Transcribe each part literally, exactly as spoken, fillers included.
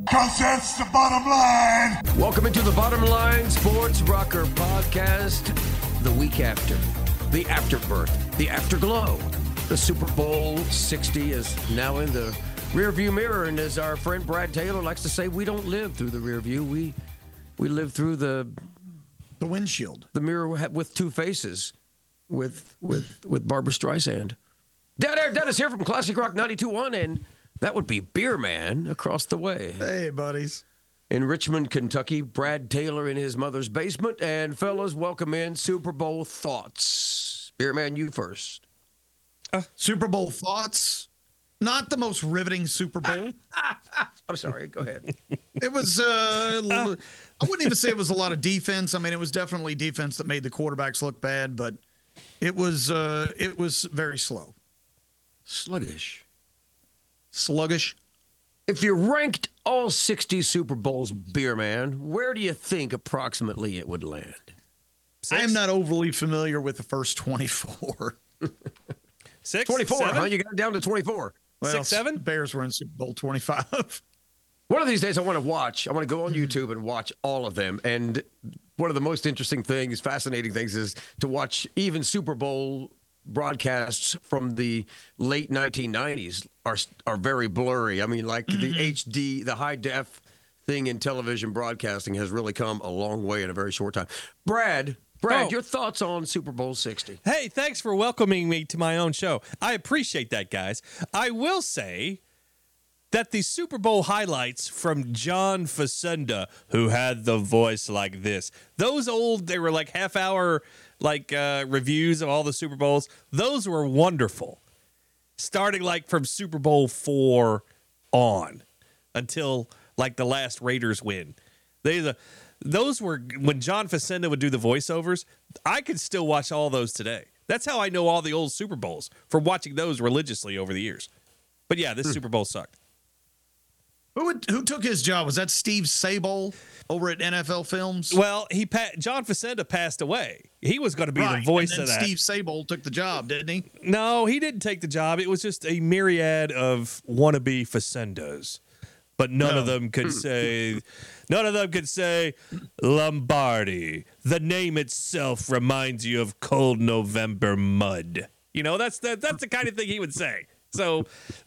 Because that's the bottom line. Welcome into the Bottom Line Sports Rocker Podcast. The week after, the afterbirth, the afterglow. The Super Bowl sixty is now in the rearview mirror, and as our friend Brad Taylor likes to say, we don't live through the rearview. We we live through the the windshield, the mirror with two faces, with with with Barbara Streisand. Dead Air Dennis here from Classic Rock ninety-two point one, and that would be Beer Man across the way. Hey, buddies. In Richmond, Kentucky, Brad Taylor in his mother's basement. And fellas, welcome in Super Bowl thoughts. Beer Man, you first. Uh, Super Bowl thoughts. Not the most riveting Super Bowl. I'm sorry. Go ahead. It was, uh, I wouldn't even say it was a lot of defense. I mean, it was definitely defense that made the quarterbacks look bad, but it was, uh, it was very slow. Sluggish. Sluggish. If you ranked all sixty Super Bowls, Beer Man, where do you think approximately it would land? Six? I am not overly familiar with the first twenty-four. Six? twenty-four, seven? huh? You got it down to twenty-four. Well, Six, seven? Bears were in Super Bowl twenty-five. One of these days I want to watch, I want to go on YouTube and watch all of them. And one of the most interesting things, fascinating things is to watch even Super Bowl broadcasts from the late nineteen nineties are are very blurry. I mean, like mm-hmm. the H D, the high def thing in television broadcasting has really come a long way in a very short time. Brad, Brad, oh. your thoughts on Super Bowl sixty? Hey, thanks for welcoming me to my own show. I appreciate that, guys. I will say that the Super Bowl highlights from John Facenda, who had the voice like this, those old, they were like half hour like uh, reviews of all the Super Bowls. Those were wonderful. Starting like from Super Bowl four on until like the last Raiders win. They the those were when John Facenda would do the voiceovers. I could still watch all those today. That's how I know all the old Super Bowls, from watching those religiously over the years. But yeah, this hmm. Super Bowl sucked. Who would, who took his job? Was that Steve Sabol over at N F L Films? Well, he pa- John Facenda passed away. He was going to be right. the voice and then of that. Steve Sabol took the job, didn't he? No, he didn't take the job. It was just a myriad of wannabe Facendas, but none no. of them could say. None of them could say Lombardi. The name itself reminds you of cold November mud. You know, that's the that's the kind of thing he would say. So,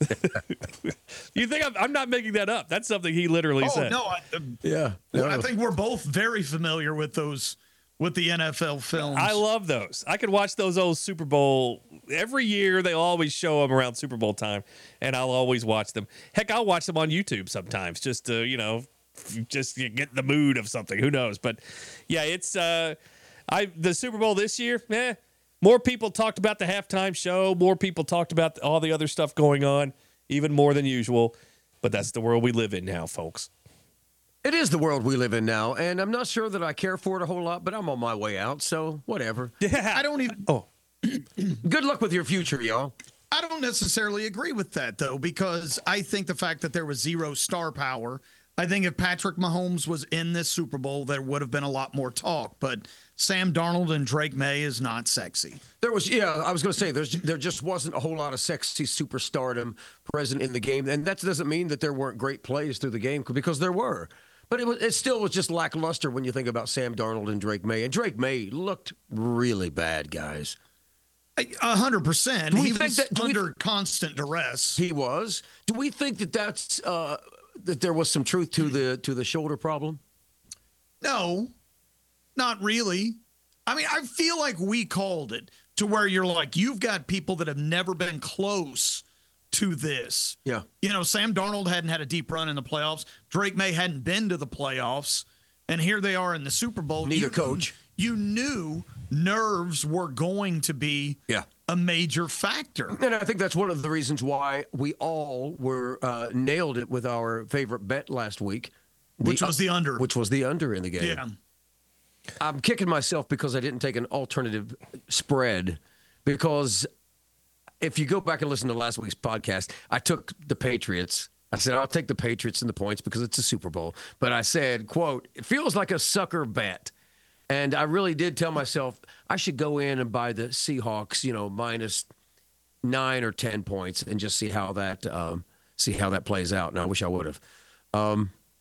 you think I'm, I'm not making that up? That's something he literally oh, said. no, I, uh, yeah, well, no. I think we're both very familiar with those, with the N F L films. I love those. I could watch those old Super Bowl every year. They always show them around Super Bowl time, and I'll always watch them. Heck, I'll watch them on YouTube sometimes, just to you know, just get the mood of something. Who knows? But yeah, it's uh, I the Super Bowl this year. Eh. More people talked about the halftime show. More people talked about all the other stuff going on, even more than usual. But that's the world we live in now, folks. It is the world we live in now, and I'm not sure that I care for it a whole lot, but I'm on my way out, so whatever. Yeah. I don't even... Oh. Good luck with your future, y'all. I don't necessarily agree with that, though, because I think the fact that there was zero star power, I think if Patrick Mahomes was in this Super Bowl, there would have been a lot more talk, but Sam Darnold and Drake May is not sexy. There was, yeah, I was going to say, there's there just wasn't a whole lot of sexy superstardom present in the game, and that doesn't mean that there weren't great plays through the game, because there were. But it, was, it still was just lackluster when you think about Sam Darnold and Drake May. And Drake May looked really bad, guys. A hundred percent. He was that, under we, constant duress. He was. Do we think that that's uh, that there was some truth to the to the shoulder problem? No. Not really. I mean, I feel like we called it to where you're like, you've got people that have never been close to this. Yeah. You know, Sam Darnold hadn't had a deep run in the playoffs. Drake May hadn't been to the playoffs. And here they are in the Super Bowl. Neither you, coach. You knew nerves were going to be yeah. a major factor. And I think that's one of the reasons why we all were uh, nailed it with our favorite bet last week. Which the, was the under. Which was the under in the game. Yeah. I'm kicking myself because I didn't take an alternative spread, because if you go back and listen to last week's podcast, I took the Patriots. I said, I'll take the Patriots and the points because it's a Super Bowl. But I said, quote, it feels like a sucker bet. And I really did tell myself I should go in and buy the Seahawks, you know, minus nine or ten points and just see how that um, see how that plays out. And I wish I would have. Um,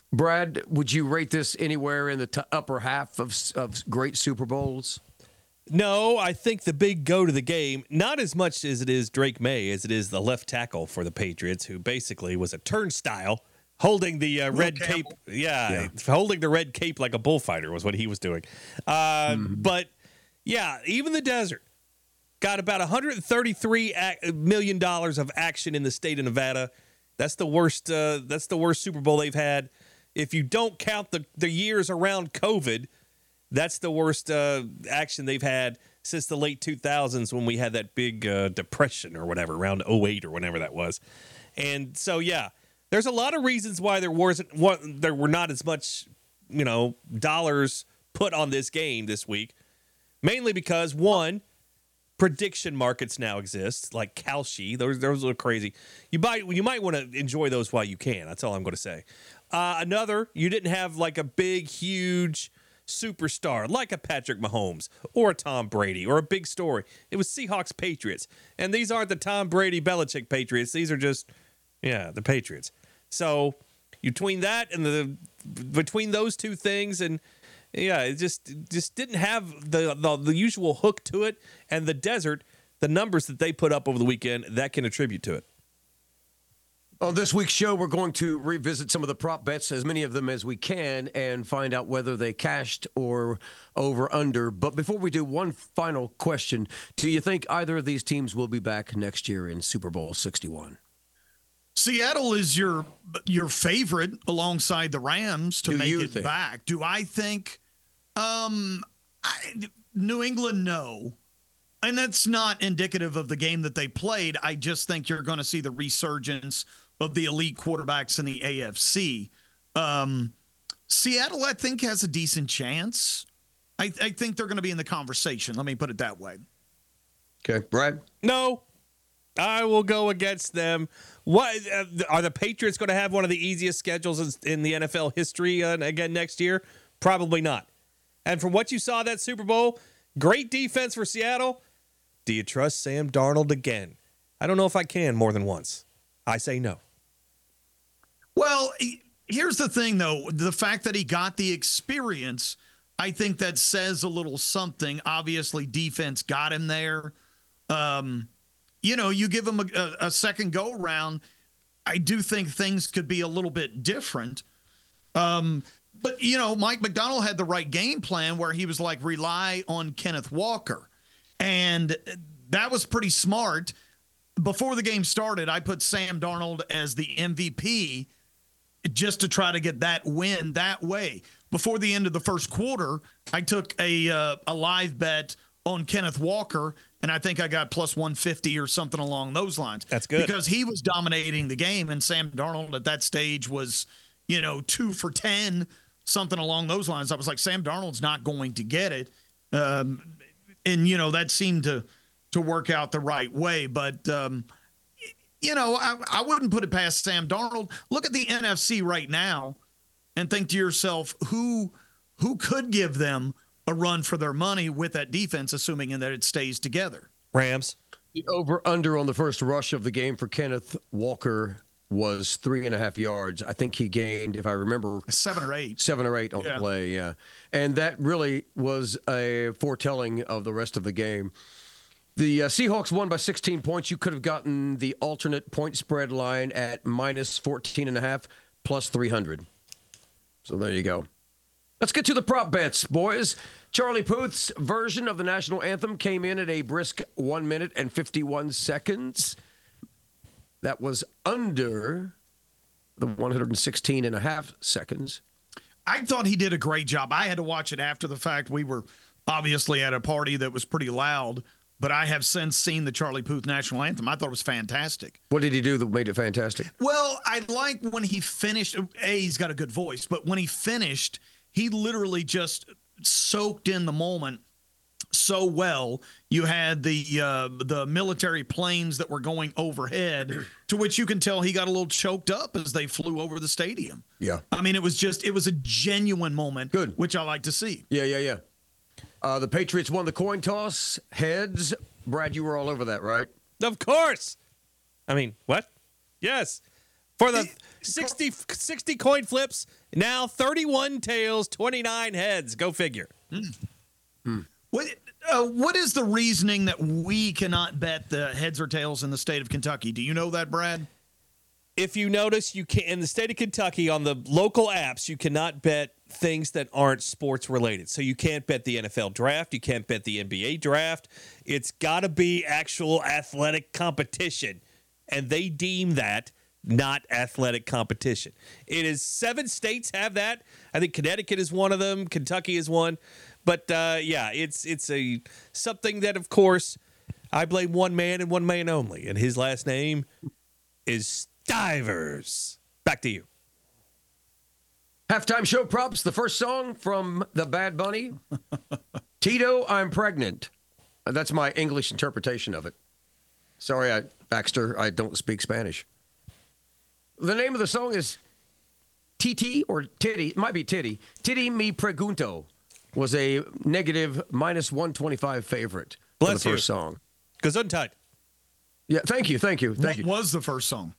Brad, would you rate this anywhere in the t- upper half of of great Super Bowls? No, I think the big go to the game, not as much as it is Drake May, as it is the left tackle for the Patriots, who basically was a turnstile holding the uh, red cape. Yeah, yeah, holding the red cape like a bullfighter was what he was doing. Uh, mm-hmm. But yeah, even the desert got about one hundred thirty-three million dollars of action in the state of Nevada. That's the worst. Uh, that's the worst Super Bowl they've had. If you don't count the, the years around COVID, that's the worst uh, action they've had since the late two thousands when we had that big uh, depression or whatever, around oh eight or whenever that was. And so, yeah, there's a lot of reasons why there wasn't what, there were not as much, you know, dollars put on this game this week. Mainly because, one, prediction markets now exist, like Kalshi. Those those are crazy. You might you might want to enjoy those while you can. That's all I'm going to say. Uh, another, you didn't have like a big, huge superstar like a Patrick Mahomes or a Tom Brady or a big story. It was Seahawks Patriots. And these aren't the Tom Brady Belichick Patriots. These are just, yeah, the Patriots. So between that and the between those two things and yeah, it just just didn't have the, the the usual hook to it. And the desert, the numbers that they put up over the weekend, that can attribute to it. On this week's show, we're going to revisit some of the prop bets, as many of them as we can, and find out whether they cashed or over under. But before we do, one final question. Do you think either of these teams will be back next year in Super Bowl sixty-one? Seattle is your your favorite alongside the Rams to do make it think? back. Do I think um, I, New England? No. And that's not indicative of the game that they played. I just think you're going to see the resurgence of the elite quarterbacks in the A F C. Um, Seattle, I think, has a decent chance. I, I think they're going to be in the conversation. Let me put it that way. Okay, Brad? No, I will go against them. What uh, are the Patriots going to have one of the easiest schedules in the N F L history uh, again next year? Probably not. And from what you saw that Super Bowl, great defense for Seattle. Do you trust Sam Darnold again? I don't know if I can more than once. I say no. Well, here's the thing, though. The fact that he got the experience, I think that says a little something. Obviously, defense got him there. Um, you know, you give him a, a second go-around, I do think things could be a little bit different. Um, but, you know, Mike McDonald had the right game plan where he was like, rely on Kenneth Walker. And that was pretty smart. Before the game started, I put Sam Darnold as the M V P just to try to get that win that way. Before the end of the first quarter, I took a uh, a live bet on Kenneth Walker, and I think I got plus one fifty or something along those lines. That's good. Because he was dominating the game, and Sam Darnold at that stage was, you know, two for ten, something along those lines. I was like, Sam Darnold's not going to get it. Um And, you know, that seemed to to work out the right way. But, um, you know, I, I wouldn't put it past Sam Darnold. Look at the N F C right now and think to yourself, who who could give them a run for their money with that defense, assuming that it stays together? Rams. The over-under on the first rush of the game for Kenneth Walker was three and a half yards. I think he gained, if I remember, seven or eight. Seven or eight on yeah. the play, yeah. And that really was a foretelling of the rest of the game. The uh, Seahawks won by sixteen points. You could have gotten the alternate point spread line at minus fourteen and a half, plus three hundred. So there you go. Let's get to the prop bets, boys. Charlie Puth's version of the national anthem came in at a brisk one minute and fifty-one seconds. That was under the one hundred sixteen and a half seconds. I thought he did a great job. I had to watch it after the fact. We were obviously at a party that was pretty loud, but I have since seen the Charlie Puth national anthem. I thought it was fantastic. What did he do that made it fantastic? Well, I like when he finished. A, he's got a good voice, but when he finished, he literally just soaked in the moment so well. You had the uh, the military planes that were going overhead, to which you can tell he got a little choked up as they flew over the stadium. Yeah. I mean, it was just, it was a genuine moment. Good. Which I like to see. Yeah, yeah, yeah. Uh, the Patriots won the coin toss. Heads. Brad, you were all over that, right? Of course. I mean, what? Yes. For the sixty, sixty coin flips, now thirty-one tails, twenty-nine heads. Go figure. Mm. What, uh, what is the reasoning that we cannot bet the heads or tails in the state of Kentucky? Do you know that, Brad? If you notice, you can in the state of Kentucky on the local apps, you cannot bet things that aren't sports related. So you can't bet the N F L draft, you can't bet the N B A draft. It's got to be actual athletic competition, and they deem that not athletic competition. It is seven states have that. I think Connecticut is one of them. Kentucky is one. But uh, yeah, it's it's a something that, of course, I blame one man and one man only, and his last name is Stivers. Back to you. Halftime show props. The first song from the Bad Bunny, Tito, I'm Pregnant. That's my English interpretation of it. Sorry, I, Baxter, I don't speak Spanish. The name of the song is T T or Titty. It might be Titty. Titty Me Pregunto was a negative minus one twenty-five favorite Bless for the first you. song. Gesundheit. Yeah, thank you, thank you, thank What you. was the first song?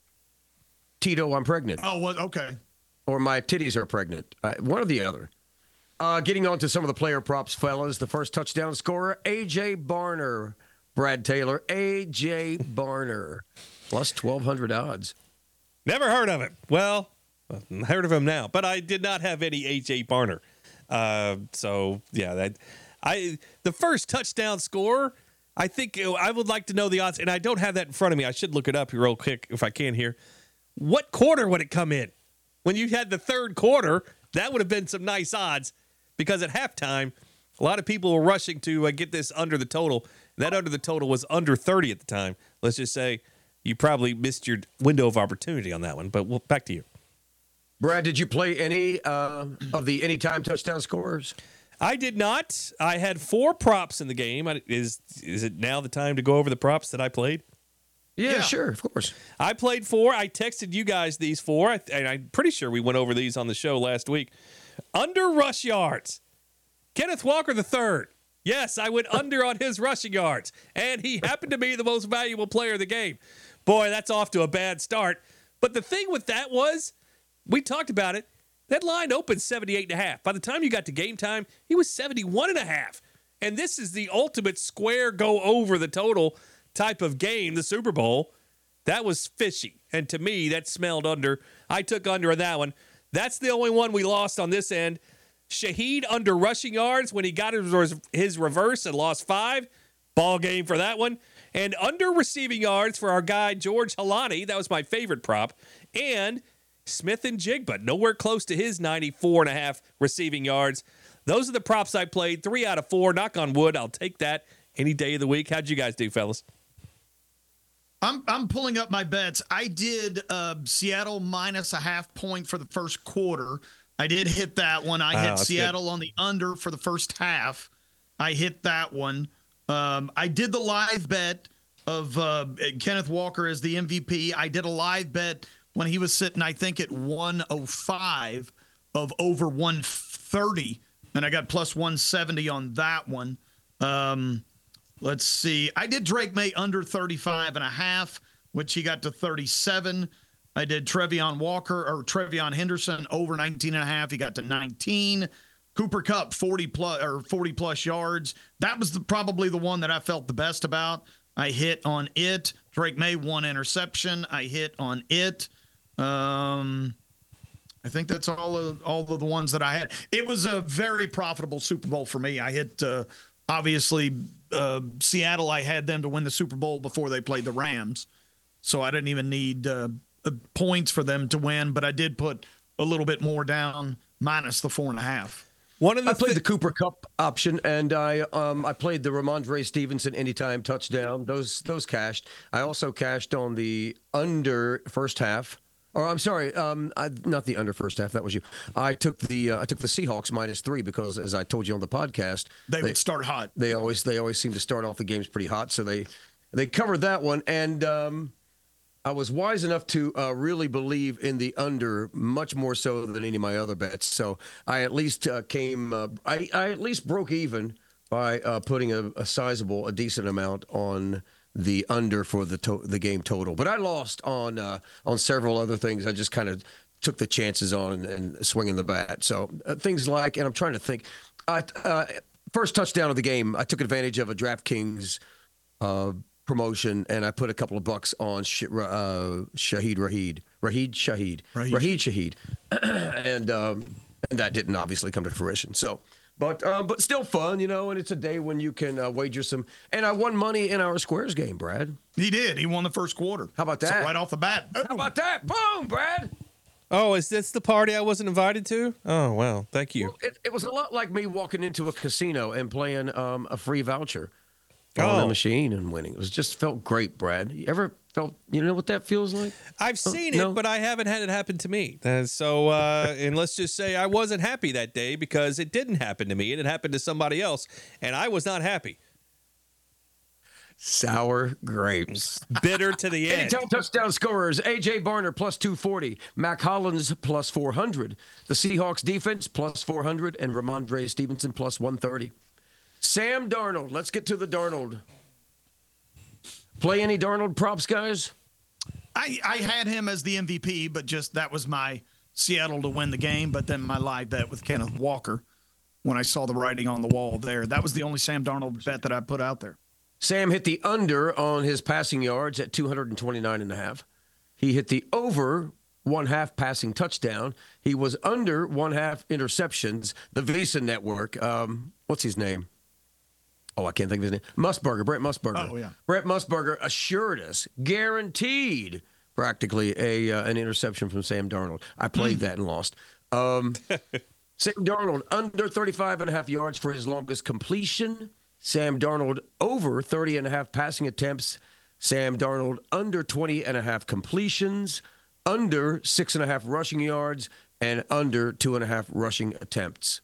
Tito, I'm Pregnant. Oh, what? Okay. Or My Titties Are Pregnant. Uh, one or the other. Uh, getting on to some of the player props, fellas. The first touchdown scorer, A J. Barner. Brad Taylor, A J. Barner. Plus twelve hundred odds. Never heard of it. Well, I heard of him now, but I did not have any A J. Barner. Uh, so yeah, that I the first touchdown scorer. I think I would like to know the odds, and I don't have that in front of me. I should look it up here real quick if I can here. What quarter would it come in? When you had the third quarter, that would have been some nice odds, because at halftime, a lot of people were rushing to uh, get this under the total. That under the total was under thirty at the time. Let's just say you probably missed your window of opportunity on that one, but we'll, back to you. Brad, did you play any uh, of the anytime touchdown scorers? I did not. I had four props in the game. I- Is is it now the time to go over the props that I played? Yeah, Yeah. sure, of course. I played four. I texted you guys these four, I- and I'm pretty sure we went over these on the show last week. Under rush yards, Kenneth Walker the third. Yes, I went under on his rushing yards, and he happened to be the most valuable player of the game. Boy, that's off to a bad start. But the thing with that was, we talked about it, that line opened seventy-eight and a half. By the time you got to game time, he was seventy-one and a half. And this is the ultimate square go over the total type of game, the Super Bowl. That was fishy. And to me, that smelled under. I took under on that one. That's the only one we lost on this end. Shaheed under rushing yards when he got his, his reverse and lost five. Ball game for that one. And under receiving yards for our guy, George Halani. That was my favorite prop. And Smith and Jigba, nowhere close to his ninety-four and a half receiving yards. Those are the props I played. Three out of four. Knock on wood. I'll take that any day of the week. How'd you guys do, fellas? I'm I'm pulling up my bets. I did uh, Seattle minus a half point for the first quarter. I did hit that one. I Oh, hit that's Seattle on the under for the first half. I hit that one. Um, I did the live bet of uh, Kenneth Walker as the M V P. I did a live bet when he was sitting, I think, at one oh five of over one thirty, and I got plus one seventy on that one. Um, let's see. I did Drake May under thirty-five and a half, which he got to thirty-seven. I did Trevion Walker or Trevion Henderson over nineteen and a half. He got to nineteen. Cooper Kupp forty plus or forty plus yards. That was the, probably the one that I felt the best about. I hit on it. Drake May one interception. I hit on it. Um, I think that's all of all of the ones that I had. It was a very profitable Super Bowl for me. I hit uh, obviously uh, Seattle. I had them to win the Super Bowl before they played the Rams, so I didn't even need uh, uh, points for them to win. But I did put a little bit more down, minus the four and a half. One of the I played thi- the Cooper Cup option, and I um I played the Ramondre Stevenson anytime touchdown. Those those cashed. I also cashed on the under first half. Or I'm sorry, um, I, not the under first half. That was you. I took the uh, I took the Seahawks minus three because, as I told you on the podcast, They would start hot. They always they always seem to start off the games pretty hot. So they they covered that one, and um, I was wise enough to uh, really believe in the under much more so than any of my other bets. So I at least uh, came uh, I I at least broke even by uh, putting a, a sizable, a decent amount on the under for the to- the game total. But I lost on uh, on several other things. I just kind of took the chances on and, and swinging the bat. So uh, things like, and I'm trying to think, I, uh, first touchdown of the game, I took advantage of a DraftKings uh, promotion, and I put a couple of bucks on Sh- uh, Shahid Rahid. Rahid Shahid. Rahid. Rahid Shahid. and um, and that didn't obviously come to fruition. So, but uh, but still fun, you know, and it's a day when you can uh, wager some. And I won money in our Squares game, Brad. He did. He won the first quarter. How about So that? right off the bat. How about that? Boom, Brad. Oh, is this the party I wasn't invited to? Oh, well, thank you. Well, it, it was a lot like me walking into a casino and playing um, a free voucher on Oh. a machine and winning. It was just felt great, Brad. You ever felt, you know what that feels like? I've seen no. it, but I haven't had it happen to me. Uh, so, uh, and let's just say I wasn't happy that day because it didn't happen to me and it happened to somebody else, and I was not happy. Sour grapes. Bitter to the end. Anytime touchdown scorers, A J. Barner plus two forty, Mac Hollins plus four hundred, the Seahawks defense plus four hundred, and Ramondre Stevenson plus one thirty. Sam Darnold, let's get to the Darnold. Play any Darnold props, guys? I, I had him as the M V P, but just that was my Seattle to win the game. But then my live bet with Kenneth Walker, when I saw the writing on the wall there, that was the only Sam Darnold bet that I put out there. Sam hit the under on his passing yards at two hundred twenty-nine and a half. He hit the over one half passing touchdown. He was under one half interceptions. The Visa Network, um, what's his name? Oh, I can't think of his name. Musburger, Brett Musburger. Oh, yeah. Brett Musburger assured us, guaranteed, practically a uh, an interception from Sam Darnold. I played that and lost. Um, Sam Darnold under thirty-five and a half yards for his longest completion. Sam Darnold over thirty and a half passing attempts. Sam Darnold under twenty and a half completions, under six and a half rushing yards, and under two and a half rushing attempts.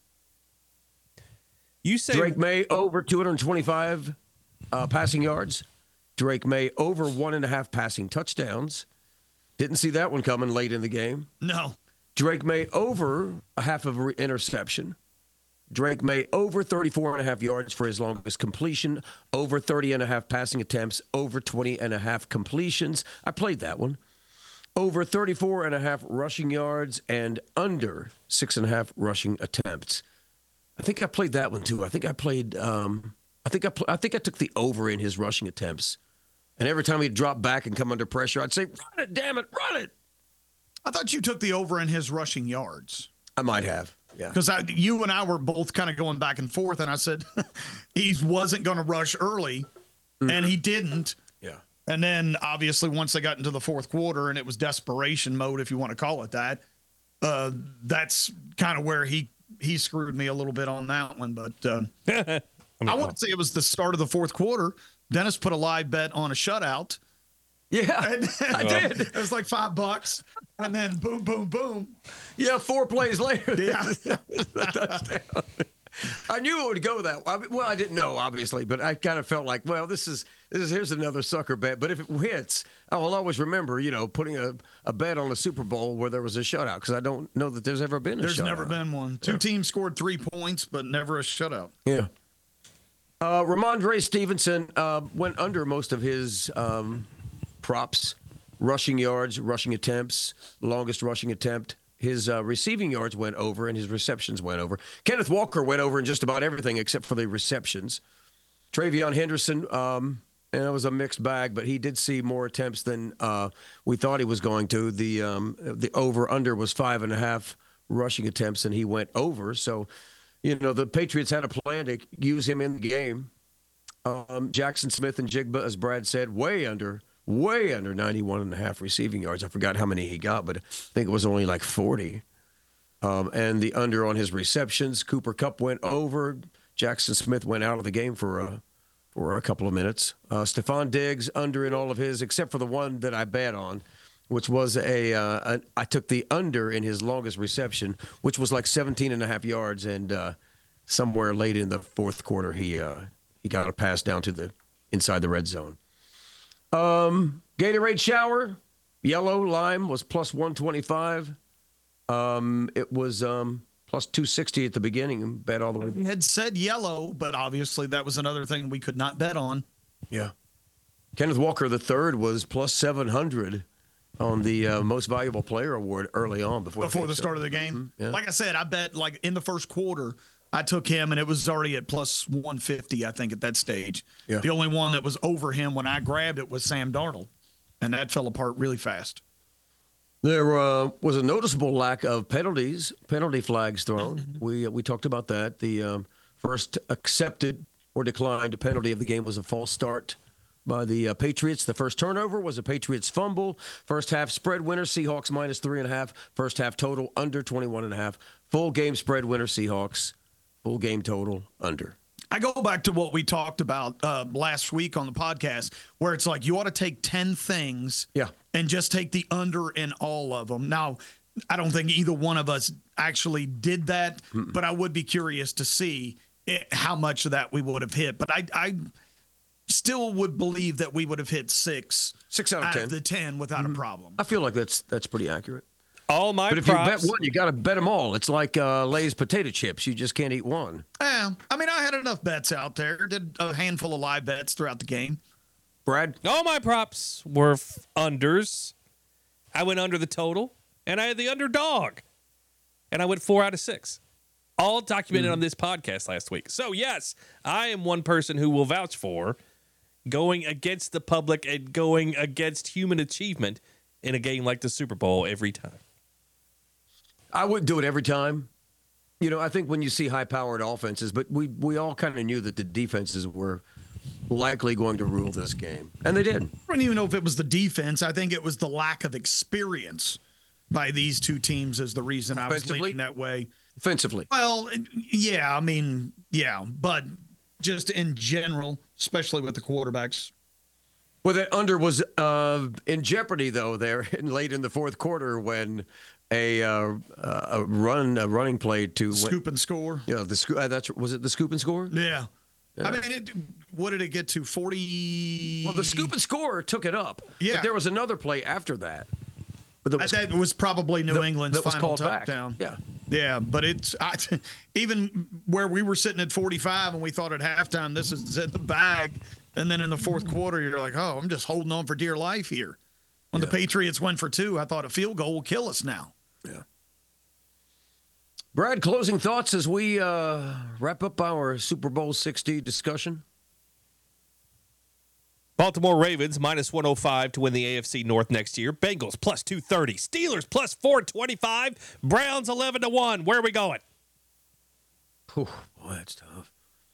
You say Drake May over two hundred twenty-five uh, passing yards. Drake May over one and a half passing touchdowns. Didn't see that one coming late in the game. No. Drake May over a half of an interception. Drake May over thirty-four and a half yards for his longest completion, over thirty and a half passing attempts, over twenty and a half completions. I played that one. Over thirty-four and a half rushing yards and under six and a half rushing attempts. I think I played that one too. I think I played. Um, I think I. Pl- I think I took the over in his rushing attempts, and every time he'd drop back and come under pressure, I'd say, "Run it, damn it, run it." I thought you took the over in his rushing yards. I might have. Yeah. Because you and I were both kind of going back and forth, and I said he wasn't going to rush early, mm-hmm. and he didn't. Yeah. And then, obviously, once they got into the fourth quarter and it was desperation mode, if you want to call it that, uh, that's kind of where he, he screwed me a little bit on that one. But uh, I, mean, I wouldn't say it was the start of the fourth quarter. Dennis put a live bet on a shutout. Yeah, And I did. It was like five bucks, and then boom, boom, boom. Yeah, four plays later. Yeah. Touchdown. I knew it would go that way. Well, I didn't know, obviously, but I kind of felt like, well, this is this is here's another sucker bet. But if it hits, I will always remember, you know, putting a, a bet on a Super Bowl where there was a shutout, because I don't know that there's ever been a There's shutout. never been one. Two Yeah. teams scored three points, but never a shutout. Yeah. Uh, Ramondre Stevenson uh, went under most of his um, props, rushing yards, rushing attempts, longest rushing attempt. His uh, receiving yards went over and his receptions went over. Kenneth Walker went over in just about everything except for the receptions. Travion Henderson, um, and it was a mixed bag, but he did see more attempts than uh, we thought he was going to. The um, the over-under was five and a half rushing attempts, and he went over. So, you know, the Patriots had a plan to use him in the game. Um, Jackson Smith and Jigba, as Brad said, way under, way under ninety-one and a half receiving yards. I forgot how many he got, but I think it was only like forty. Um, and the under on his receptions, Cooper Kupp went over. Jackson Smith went out of the game for a, for a couple of minutes. Uh, Stephon Diggs under in all of his, except for the one that I bet on, which was a, uh, a I took the under in his longest reception, which was like seventeen and a half yards. And uh, somewhere late in the fourth quarter, he uh, he got a pass down to the inside the red zone. Um, Gatorade shower, yellow lime was plus one twenty-five. Um, it was um, plus two sixty at the beginning. Bet all the way. He had said yellow, but obviously that was another thing we could not bet on. Yeah. Kenneth Walker the third was plus seven hundred on the uh, most valuable player award early on before, Before the, the start of the game. Mm-hmm. Yeah. Like I said, I bet like in the first quarter, I took him and it was already at plus one fifty, I think, at that stage. Yeah. The only one that was over him when I grabbed it was Sam Darnold, and that fell apart really fast. There uh, was a noticeable lack of penalties, penalty flags thrown. Mm-hmm. We we talked about that. The um, first accepted or declined penalty of the game was a false start by the uh, Patriots. The first turnover was a Patriots fumble. First half spread winner, Seahawks minus three and a half. First half total under twenty-one and a half. Full game spread winner, Seahawks. Full game total under. I go back to what we talked about uh, last week on the podcast, where it's like you ought to take ten things Yeah. and just take the under in all of them. Now, I don't think either one of us actually did that, Mm-mm. but I would be curious to see it, how much of that we would have hit. But I, I still would believe that we would have hit six, Six out of out ten. of the ten without mm-hmm. a problem. I feel like that's that's pretty accurate. All my but if props. you bet one, you got to bet them all. It's like uh, Lay's potato chips. You just can't eat one. Yeah, I mean, I had enough bets out there. Did a handful of live bets throughout the game. Brad? All my props were f- unders. I went under the total, and I had the underdog. And I went four out of six. All documented mm. on this podcast last week. So, yes, I am one person who will vouch for going against the public and going against human achievement in a game like the Super Bowl every time. I wouldn't do it every time. You know, I think when you see high-powered offenses, but we, we all kind of knew that the defenses were likely going to rule this game, and they did. I don't even know if it was the defense. I think it was the lack of experience by these two teams is the reason I was leaning that way. Offensively. Well, yeah, I mean, yeah, but just in general, especially with the quarterbacks. Well, that under was uh, in jeopardy, though, there in, late in the fourth quarter when a uh, a run a running play to scoop win, and score. Yeah, the scoop. Uh, that's was it. The scoop and score. Yeah, yeah. I mean, it, what did it get to? Forty. Well, the scoop and score took it up. Yeah, but there was another play after that. But that was, that was probably New the, England's that was final called touchdown. Back. Yeah, yeah, but it's I, even where we were sitting at forty-five and we thought at halftime this is in the bag. And then in the fourth quarter, you're like, oh, I'm just holding on for dear life here. When yeah. the Patriots went for two, I thought a field goal will kill us now. Yeah. Brad, closing thoughts as we uh, wrap up our Super Bowl sixty discussion? Baltimore Ravens minus one oh five to win the A F C North next year. Bengals plus two thirty. Steelers plus four twenty-five. Browns eleven to one. Where are we going? Whew, boy, that's tough.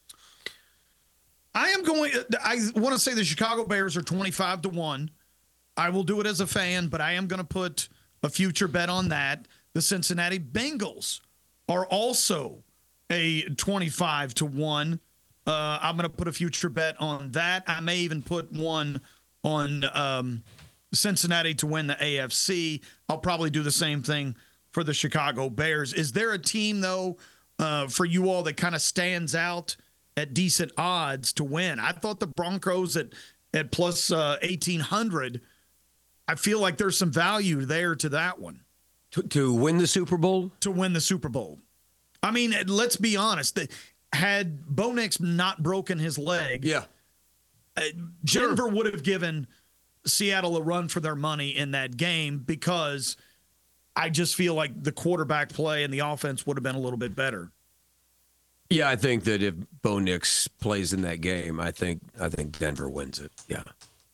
I am going I want to say the Chicago Bears are twenty-five to one. I will do it as a fan, but I am going to put a future bet on that. The Cincinnati Bengals are also a twenty-five to one. Uh, I'm going to put a future bet on that. I may even put one on um, Cincinnati to win the A F C. I'll probably do the same thing for the Chicago Bears. Is there a team, though, uh, for you all that kind of stands out at decent odds to win? I thought the Broncos at, at plus uh, eighteen hundred, I feel like there's some value there to that one. To, to win the Super Bowl? To win the Super Bowl. I mean, let's be honest. Had Bo Nix not broken his leg, yeah, uh, Denver would have given Seattle a run for their money in that game because I just feel like the quarterback play and the offense would have been a little bit better. Yeah, I think that if Bo Nix plays in that game, I think I think Denver wins it. Yeah.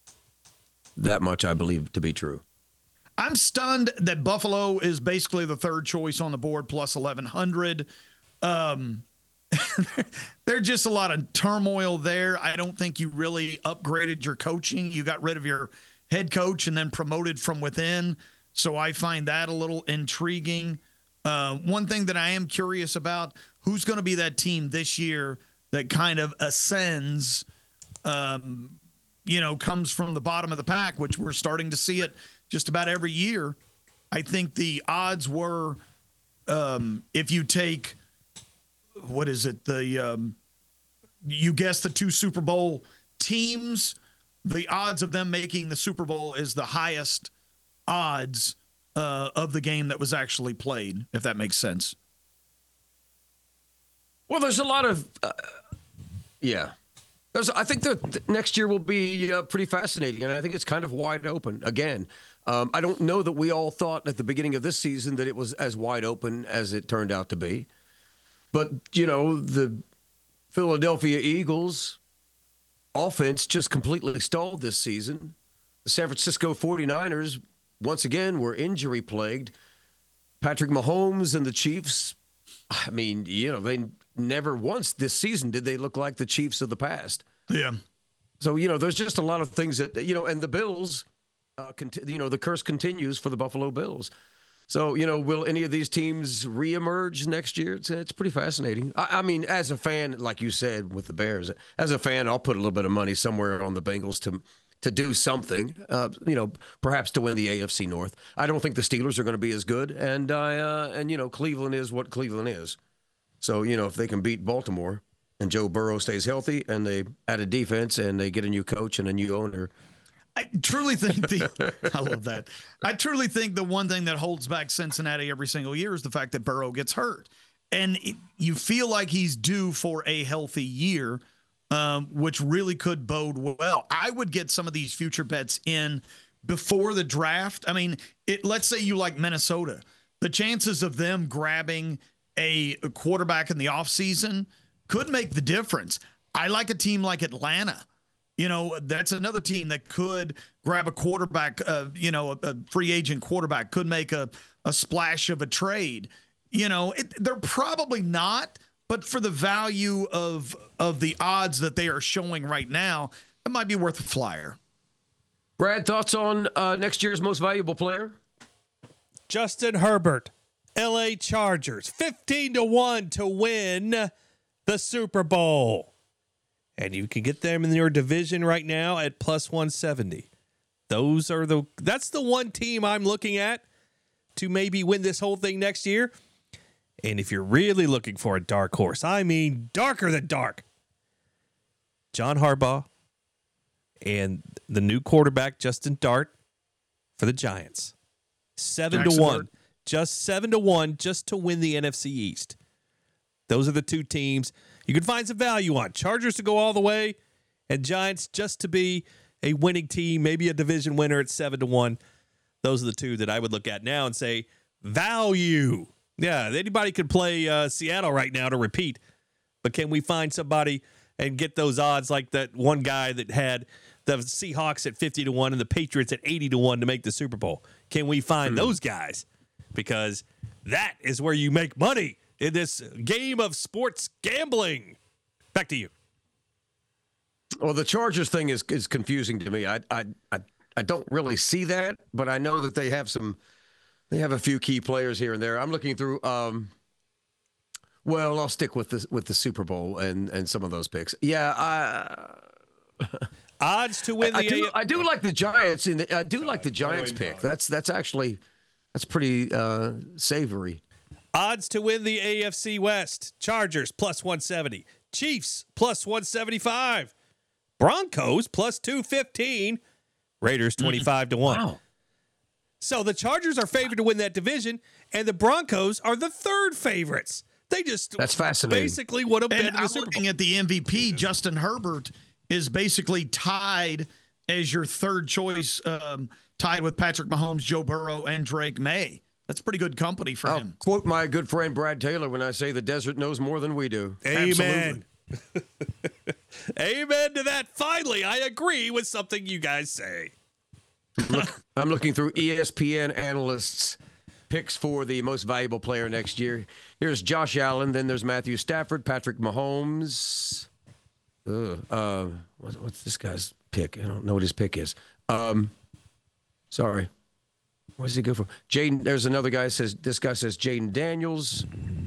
That much I believe to be true. I'm stunned that Buffalo is basically the third choice on the board, plus eleven hundred. Um, there's just a lot of turmoil there. I don't think you really upgraded your coaching. You got rid of your head coach and then promoted from within. So I find that a little intriguing. Uh, one thing that I am curious about, who's going to be that team this year that kind of ascends, um, you know, comes from the bottom of the pack, which we're starting to see it just about every year. I think the odds were, um, if you take, what is it? The, um, you guess the two Super Bowl teams, the odds of them making the Super Bowl is the highest odds uh, of the game that was actually played, if that makes sense. Well, there's a lot of, uh, yeah. There's, I think that next year will be uh, pretty fascinating, and I think it's kind of wide open again. Um, I don't know that we all thought at the beginning of this season that it was as wide open as it turned out to be. But, you know, the Philadelphia Eagles offense just completely stalled this season. The San Francisco forty-niners, once again, were injury plagued. Patrick Mahomes and the Chiefs, I mean, you know, they never once this season did they look like the Chiefs of the past. Yeah. So, you know, there's just a lot of things that, you know, and the Bills, uh, cont- you know, the curse continues for the Buffalo Bills. So, you know, will any of these teams reemerge next year? It's, it's pretty fascinating. I, I mean, as a fan, like you said, with the Bears, as a fan, I'll put a little bit of money somewhere on the Bengals to to do something, uh, you know, perhaps to win the A F C North. I don't think the Steelers are going to be as good. And, I, uh, and you know, Cleveland is what Cleveland is. So, you know, if they can beat Baltimore and Joe Burrow stays healthy and they add a defense and they get a new coach and a new owner. I truly think the I love that. I truly think the one thing that holds back Cincinnati every single year is the fact that Burrow gets hurt. And it, you feel like he's due for a healthy year, um, which really could bode well. I would get some of these future bets in before the draft. I mean, it, let's say you like Minnesota. The chances of them grabbing a, a quarterback in the offseason could make the difference. I like a team like Atlanta. You know, that's another team that could grab a quarterback, uh, you know, a, a free agent quarterback, could make a, a splash of a trade. You know, it, they're probably not, but for the value of of the odds that they are showing right now, it might be worth a flyer. Brad, thoughts on uh, next year's most valuable player? Justin Herbert, L A Chargers, fifteen to one to win the Super Bowl. And you can get them in your division right now at plus one seventy. Those are the that's the one team I'm looking at to maybe win this whole thing next year. And if you're really looking for a dark horse, I mean darker than dark, John Harbaugh and the new quarterback Justin Dart for the Giants. Seven Jackson to one. Dart. Just seven to one just to win the N F C East. Those are the two teams you can find some value on. Chargers to go all the way, and Giants just to be a winning team, maybe a division winner at seven to one. Those are the two that I would look at now and say value. Yeah, anybody could play uh, Seattle right now to repeat, but can we find somebody and get those odds like that one guy that had the Seahawks at fifty to one and the Patriots at eighty to one to make the Super Bowl? Can we find those guys? Because that is where you make money in this game of sports gambling. Back to you. Well, the Chargers thing is is confusing to me. I I I, I don't really see that, but I know that they have some. They have a few key players here and there. I'm looking through. Um, well, I'll stick with the with the Super Bowl and and some of those picks. Yeah, I. Odds to win the I, I, do, A- I do like the Giants. In the, I do like the Giants pick. That's that's actually that's pretty uh, savory. Odds to win the A F C West. Chargers plus one seventy. Chiefs plus one seventy-five. Broncos plus two fifteen. Raiders twenty-five to one. Wow. So the Chargers are favored to win that division, and the Broncos are the third favorites. They just That's fascinating. basically would have been And in the I'm Super looking Bowl. at the M V P. Justin Herbert is basically tied as your third choice, um, tied with Patrick Mahomes, Joe Burrow, and Drake May. That's pretty good company for I'll him. quote my good friend Brad Taylor when I say the desert knows more than we do. Amen. Amen to that. Finally, I agree with something you guys say. Look, I'm looking through E S P N analysts' picks for the most valuable player next year. Here's Josh Allen. Then there's Matthew Stafford, Patrick Mahomes. Ugh, uh, what, what's this guy's pick? I don't know what his pick is. Um, sorry. What does he go for? Jaden. There's another guy says this guy says Jaden Daniels,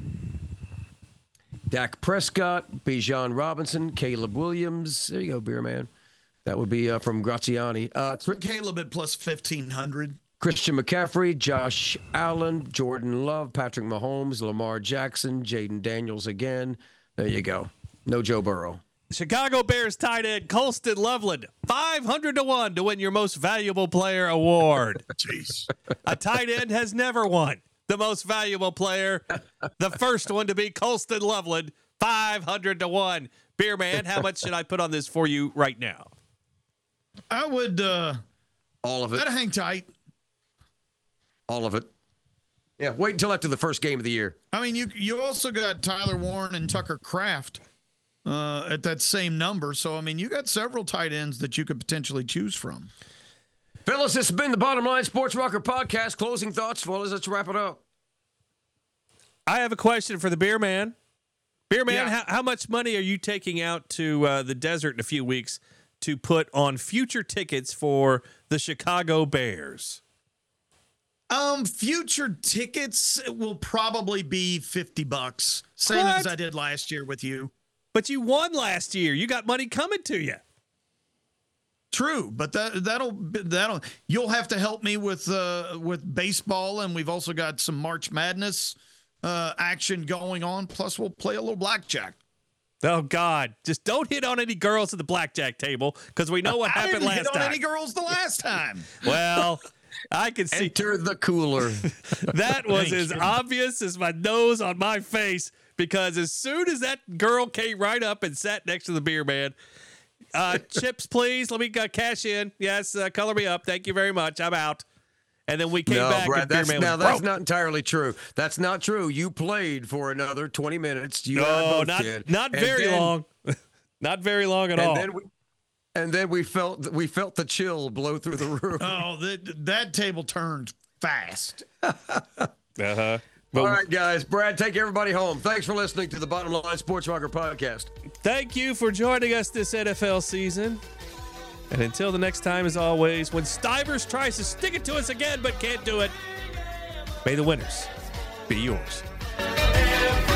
Dak Prescott, Bijan Robinson, Caleb Williams. There you go, beer man. That would be uh, from Graziani. Uh, Caleb at plus fifteen hundred. Christian McCaffrey, Josh Allen, Jordan Love, Patrick Mahomes, Lamar Jackson, Jaden Daniels again. There you go. No Joe Burrow. Chicago Bears tight end Colston Loveland, five hundred to one to win your most valuable player award. Jeez. A tight end has never won the most valuable player. The first one to be Colston Loveland, five hundred to one. Beer Man, how much should I put on this for you right now? I would. Uh, All of it. Gotta hang tight. All of it. Yeah, wait until after the first game of the year. I mean, you you also got Tyler Warren and Tucker Kraft uh, at that same number. So, I mean, you got several tight ends that you could potentially choose from. Fellas, this has been the Bottom Line Sports Rocker Podcast. Closing thoughts, fellas. Let's wrap it up. I have a question for the Beer Man. Beer Man, Yeah. how, how much money are you taking out to uh, the desert in a few weeks to put on future tickets for the Chicago Bears? Um, future tickets will probably be fifty bucks, same What? as I did last year with you. But you won last year. You got money coming to you. True, but that that'll that'll you'll have to help me with uh with baseball, and we've also got some March Madness uh action going on. Plus, we'll play a little blackjack. Oh, God. Just don't hit on any girls at the blackjack table because we know what I happened didn't last hit on time. any girls the last time. Well, I can see Enter the cooler. that was Thank as you. obvious as my nose on my face because as soon as that girl came right up and sat next to the Beer Man, uh, chips, please. Let me uh, cash in. Yes, uh, color me up. Thank you very much. I'm out. And then we came no, back Brad, and Beer that's, Man now was that's broke. not entirely true. That's not true. You played for another twenty minutes. You and I No, both not, did. not And very then- long. Not very long at And all. then we, and then we felt we felt the chill blow through the room. Oh, that that table turned fast. Uh-huh. All right, guys. Brad, take everybody home. Thanks for listening to the Bottom Line Sports Rocker Podcast. Thank you for joining us this N F L season. And until the next time, as always, when Stivers tries to stick it to us again but can't do it, may the winners be yours.